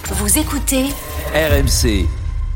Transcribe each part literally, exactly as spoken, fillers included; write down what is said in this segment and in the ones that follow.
Vous écoutez R M C.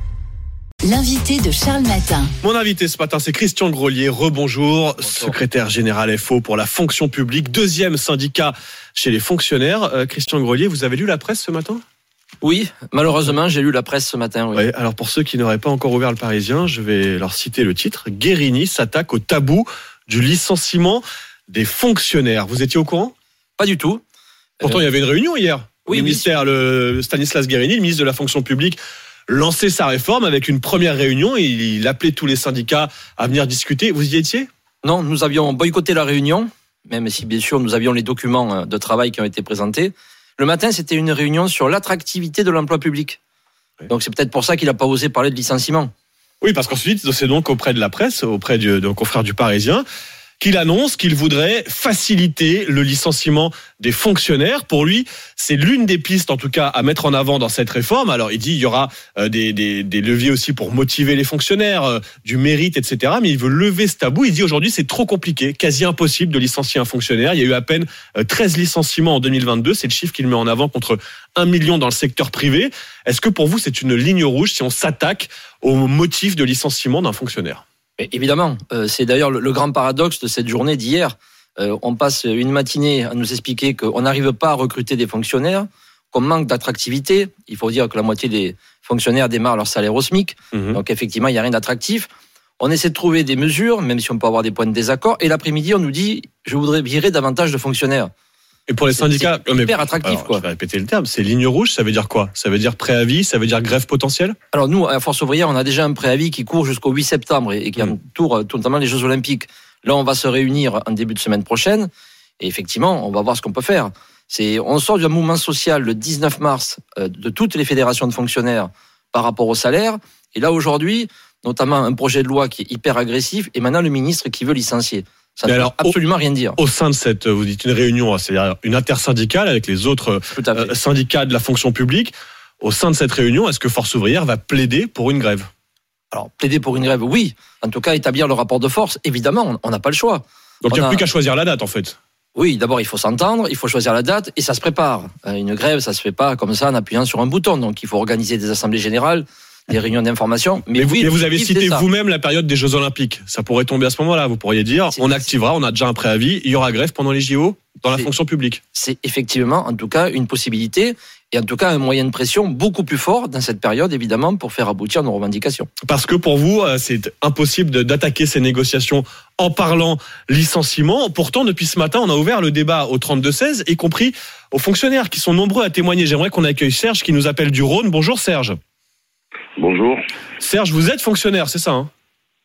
L'invité de Charles Matin. Mon invité ce matin, c'est Christian Grolier. Rebonjour, secrétaire général F O pour la fonction publique, deuxième syndicat chez les fonctionnaires. Euh, Christian Grolier, vous avez lu la presse ce matin ? Oui, malheureusement, j'ai lu la presse ce matin. Oui. Ouais, alors pour ceux qui n'auraient pas encore ouvert le Parisien, je vais leur citer le titre. Guérini s'attaque au tabou du licenciement des fonctionnaires. Vous étiez au courant ? Pas du tout. Pourtant, euh... il y avait une réunion hier. Oui, le oui. ministère, le Stanislas Guérini, le ministre de la fonction publique, lançait sa réforme avec une première réunion. Il, il appelait tous les syndicats à venir discuter. Vous y étiez ? Non, nous avions boycotté la réunion, même si bien sûr nous avions les documents de travail qui ont été présentés. Le matin, c'était une réunion sur l'attractivité de l'emploi public. Oui. Donc c'est peut-être pour ça qu'il n'a pas osé parler de licenciement. Oui, parce qu'ensuite, c'est donc auprès de la presse, auprès du, de confrère du Parisien, qu'il annonce qu'il voudrait faciliter le licenciement des fonctionnaires. Pour lui, c'est l'une des pistes, en tout cas, à mettre en avant dans cette réforme. Alors, il dit il y aura euh, des, des, des leviers aussi pour motiver les fonctionnaires, euh, du mérite, et cetera. Mais il veut lever ce tabou. Il dit aujourd'hui, c'est trop compliqué, quasi impossible de licencier un fonctionnaire. Il y a eu à peine euh, treize licenciements en deux mille vingt-deux. C'est le chiffre qu'il met en avant contre un million dans le secteur privé. Est-ce que pour vous, c'est une ligne rouge si on s'attaque au motif de licenciement d'un fonctionnaire ? Évidemment, euh, c'est d'ailleurs le, le grand paradoxe de cette journée d'hier. Euh, on passe une matinée à nous expliquer qu'on n'arrive pas à recruter des fonctionnaires, qu'on manque d'attractivité. Il faut dire que la moitié des fonctionnaires démarrent leur salaire au SMIC. Mmh. Donc effectivement, il n'y a rien d'attractif. On essaie de trouver des mesures, même si on peut avoir des points de désaccord. Et l'après-midi, on nous dit « je voudrais virer davantage de fonctionnaires ». Et pour les syndicats, c'est hyper attractif, alors, quoi. Je vais répéter le terme. C'est ligne rouge, ça veut dire quoi ? Ça veut dire préavis, ça veut dire grève potentielle ? Alors nous, à Force ouvrière, on a déjà un préavis qui court jusqu'au huit septembre et qui mmh. entoure notamment les Jeux Olympiques. Là, on va se réunir en début de semaine prochaine et effectivement, on va voir ce qu'on peut faire. C'est, on sort d'un mouvement social le dix-neuf mars euh, de toutes les fédérations de fonctionnaires par rapport au salaire. Et là, aujourd'hui, notamment un projet de loi qui est hyper agressif et maintenant le ministre qui veut licencier. Ça ne veut absolument au, rien dire. Au sein de cette, vous dites une réunion, c'est-à-dire une intersyndicale avec les autres euh, syndicats de la fonction publique. Au sein de cette réunion, est-ce que Force ouvrière va plaider pour une grève ? Alors, plaider pour une grève, oui. En tout cas, établir le rapport de force, évidemment, on n'a pas le choix. Donc, on il n'y a, a plus qu'à choisir la date, en fait. Oui, d'abord, il faut s'entendre, il faut choisir la date et ça se prépare. Une grève, ça se fait pas comme ça en appuyant sur un bouton. Donc, il faut organiser des assemblées générales, des réunions d'information. Mais, mais vous, oui, vous avez cité vous-même la période des Jeux Olympiques. Ça pourrait tomber à ce moment-là. Vous pourriez dire, c'est on activera, on a déjà un préavis, il y aura grève pendant les J O dans la c'est, fonction publique. C'est effectivement, en tout cas, une possibilité et en tout cas un moyen de pression beaucoup plus fort dans cette période, évidemment, pour faire aboutir nos revendications. Parce que pour vous, c'est impossible de, d'attaquer ces négociations en parlant licenciement. Pourtant, depuis ce matin, on a ouvert le débat au trente-deux seize, y compris aux fonctionnaires qui sont nombreux à témoigner. J'aimerais qu'on accueille Serge qui nous appelle du Rhône. Bonjour Serge. Bonjour. Serge, vous êtes fonctionnaire, c'est ça hein ?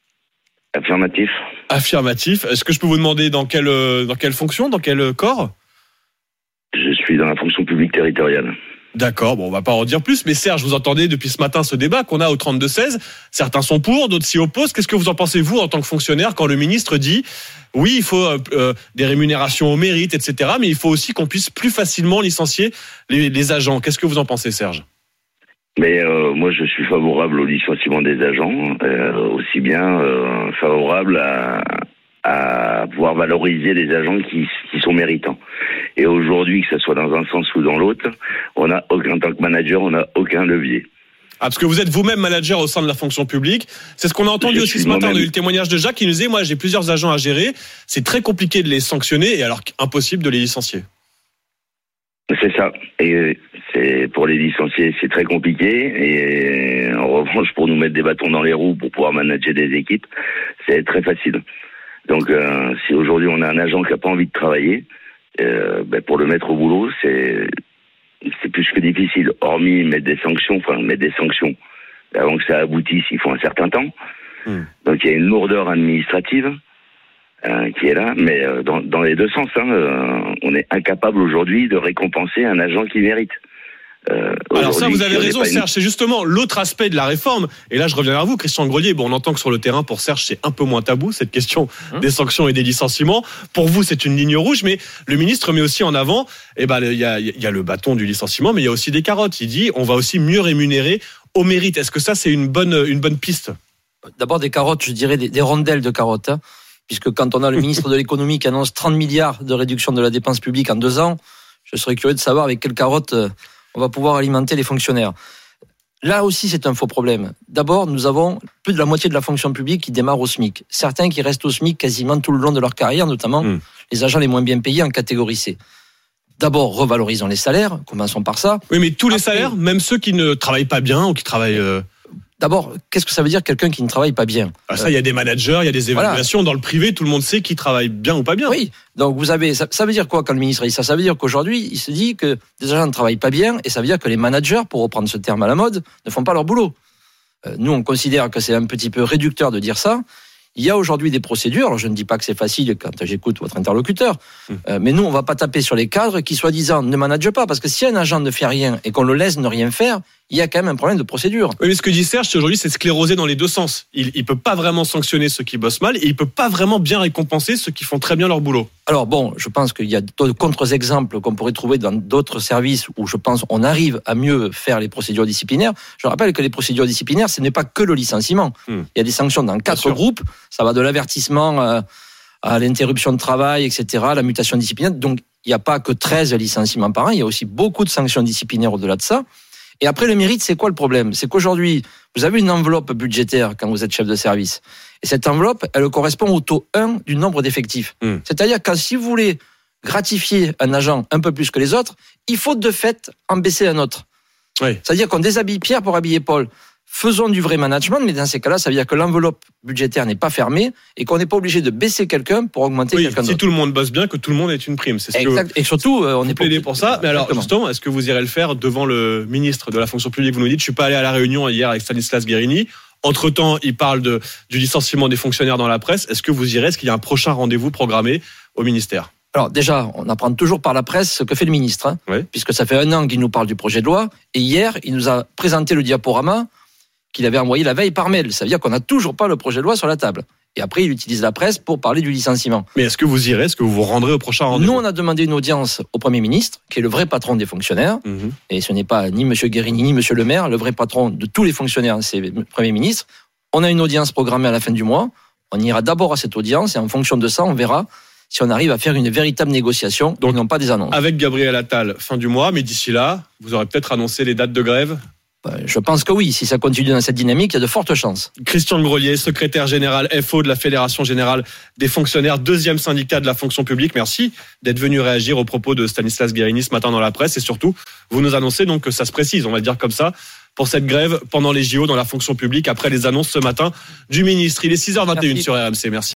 Affirmatif. Affirmatif. Est-ce que je peux vous demander dans quelle, dans quelle fonction, dans quel corps ? Je suis dans la fonction publique territoriale. D'accord, bon, on va pas en dire plus, mais Serge, vous entendez depuis ce matin ce débat qu'on a au trente-deux seize. Certains sont pour, d'autres s'y opposent. Qu'est-ce que vous en pensez, vous, en tant que fonctionnaire, quand le ministre dit oui, il faut euh, des rémunérations au mérite, et cetera, mais il faut aussi qu'on puisse plus facilement licencier les, les agents. Qu'est-ce que vous en pensez, Serge ? Mais euh, moi, je suis favorable au licenciement des agents, euh, aussi bien euh, favorable à, à pouvoir valoriser les agents qui, qui sont méritants. Et aujourd'hui, que ce soit dans un sens ou dans l'autre, on a aucun, en tant que manager, on n'a aucun levier. Ah, parce que vous êtes vous-même manager au sein de la fonction publique. C'est ce qu'on a entendu je aussi ce matin. On a eu le témoignage de Jacques qui nous disait, moi, j'ai plusieurs agents à gérer. C'est très compliqué de les sanctionner et alors impossible de les licencier. C'est ça. Et c'est pour les licencier, c'est très compliqué. Et en revanche, pour nous mettre des bâtons dans les roues pour pouvoir manager des équipes, c'est très facile. Donc, euh, si aujourd'hui on a un agent qui n'a pas envie de travailler, euh, ben pour le mettre au boulot, c'est c'est plus que difficile. Hormis mettre des sanctions, enfin mettre des sanctions avant que ça aboutisse, il faut un certain temps. Mmh. Donc, il y a une lourdeur administrative. Euh, qui est là, mais euh, dans, dans les deux sens, hein, euh, on est incapable aujourd'hui de récompenser un agent qui mérite. Euh, Alors ça, vous avez raison, Serge, une... c'est justement l'autre aspect de la réforme. Et là, je reviens vers vous, Christian Grolier. Bon, on entend que sur le terrain, pour Serge, c'est un peu moins tabou, cette question hum. des sanctions et des licenciements. Pour vous, c'est une ligne rouge, mais le ministre met aussi en avant, eh ben, il y a, il y a le bâton du licenciement, mais il y a aussi des carottes. Il dit, on va aussi mieux rémunérer au mérite. Est-ce que ça, c'est une bonne, une bonne piste ? D'abord, des carottes, je dirais des, des rondelles de carottes, hein. Puisque quand on a le ministre de l'économie qui annonce trente milliards de réduction de la dépense publique en deux ans, je serais curieux de savoir avec quelle carotte on va pouvoir alimenter les fonctionnaires. Là aussi, c'est un faux problème. D'abord, nous avons plus de la moitié de la fonction publique qui démarre au SMIC. Certains qui restent au SMIC quasiment tout le long de leur carrière, notamment mmh. les agents les moins bien payés en catégorie C. D'abord, revalorisons les salaires, commençons par ça. Oui, mais tous les Après, salaires, même ceux qui ne travaillent pas bien ou qui travaillent... Euh... D'abord, qu'est-ce que ça veut dire quelqu'un qui ne travaille pas bien ? Ah, ça, il y a des managers, il y a des évaluations. Voilà. Dans le privé, tout le monde sait qui travaille bien ou pas bien. Oui, donc vous avez... Ça, ça veut dire quoi quand le ministre dit ça ? Ça veut dire qu'aujourd'hui, il se dit que des agents ne travaillent pas bien et ça veut dire que les managers, pour reprendre ce terme à la mode, ne font pas leur boulot. Euh, nous, on considère que c'est un petit peu réducteur de dire ça. Il y a aujourd'hui des procédures, alors je ne dis pas que c'est facile quand j'écoute votre interlocuteur, mmh. euh, mais nous, on ne va pas taper sur les cadres qui, soi-disant, ne managent pas, parce que si un agent ne fait rien et qu'on le laisse ne rien faire, il y a quand même un problème de procédure. Oui, mais ce que dit Serge, c'est aujourd'hui, c'est sclérosé dans les deux sens. Il ne peut pas vraiment sanctionner ceux qui bossent mal et il ne peut pas vraiment bien récompenser ceux qui font très bien leur boulot. Alors bon, je pense qu'il y a d'autres contre-exemples qu'on pourrait trouver dans d'autres services où je pense on arrive à mieux faire les procédures disciplinaires. Je rappelle que les procédures disciplinaires, ce n'est pas que le licenciement. Mmh. Il y a des sanctions dans quatre groupes. Ça va de l'avertissement à, à l'interruption de travail, et cetera, la mutation disciplinaire. Donc, il n'y a pas que treize licenciements par an. Il y a aussi beaucoup de sanctions disciplinaires au-delà de ça. Et après, le mérite, c'est quoi le problème ? C'est qu'aujourd'hui, vous avez une enveloppe budgétaire quand vous êtes chef de service. Et cette enveloppe, elle correspond au taux un du nombre d'effectifs. Mmh. C'est-à-dire que si vous voulez gratifier un agent un peu plus que les autres, il faut de fait en baisser un autre. Oui. C'est-à-dire qu'on déshabille Pierre pour habiller Paul. Faisons du vrai management, mais dans ces cas-là, ça veut dire que l'enveloppe budgétaire n'est pas fermée et qu'on n'est pas obligé de baisser quelqu'un pour augmenter oui, quelqu'un si d'autre. tout le monde bosse bien, que tout le monde ait une prime. C'est ce exact. Que et surtout, euh, on est plaidé pour ça. Mais alors, Exactement. justement, est-ce que vous irez le faire devant le ministre de la fonction publique ? Vous nous dites, je suis pas allé à la réunion hier avec Stanislas Guerini. Entre-temps, il parle de, du licenciement des fonctionnaires dans la presse. Est-ce que vous irez ? Est-ce qu'il y a un prochain rendez-vous programmé au ministère ? Alors déjà, on apprend toujours par la presse ce que fait le ministre, hein, oui. puisque ça fait un an qu'il nous parle du projet de loi. Et hier, il nous a présenté le diaporama qu'il avait envoyé la veille par mail. Ça veut dire qu'on n'a toujours pas le projet de loi sur la table. Et après, il utilise la presse pour parler du licenciement. Mais est-ce que vous irez ? Est-ce que vous vous rendrez au prochain rendez-vous ? Nous, on a demandé une audience au Premier ministre, qui est le vrai patron des fonctionnaires. Mmh. Et ce n'est pas ni M. Guérini, ni M. Le Maire. Le vrai patron de tous les fonctionnaires, c'est le Premier ministre. On a une audience programmée à la fin du mois. On ira d'abord à cette audience et en fonction de ça, on verra si on arrive à faire une véritable négociation, donc non pas des annonces. Avec Gabriel Attal, fin du mois, mais d'ici là, vous aurez peut-être annoncé les dates de grève ? Je pense que oui, si ça continue dans cette dynamique, il y a de fortes chances. Christian Grelier, secrétaire général F O de la Fédération Générale des Fonctionnaires, deuxième syndicat de la fonction publique. Merci d'être venu réagir aux propos de Stanislas Guerini ce matin dans la presse. Et surtout, vous nous annoncez donc que ça se précise, on va le dire comme ça, pour cette grève pendant les J O dans la fonction publique, après les annonces ce matin du ministre. Il est six heures vingt et une Merci. Sur R M C. Merci.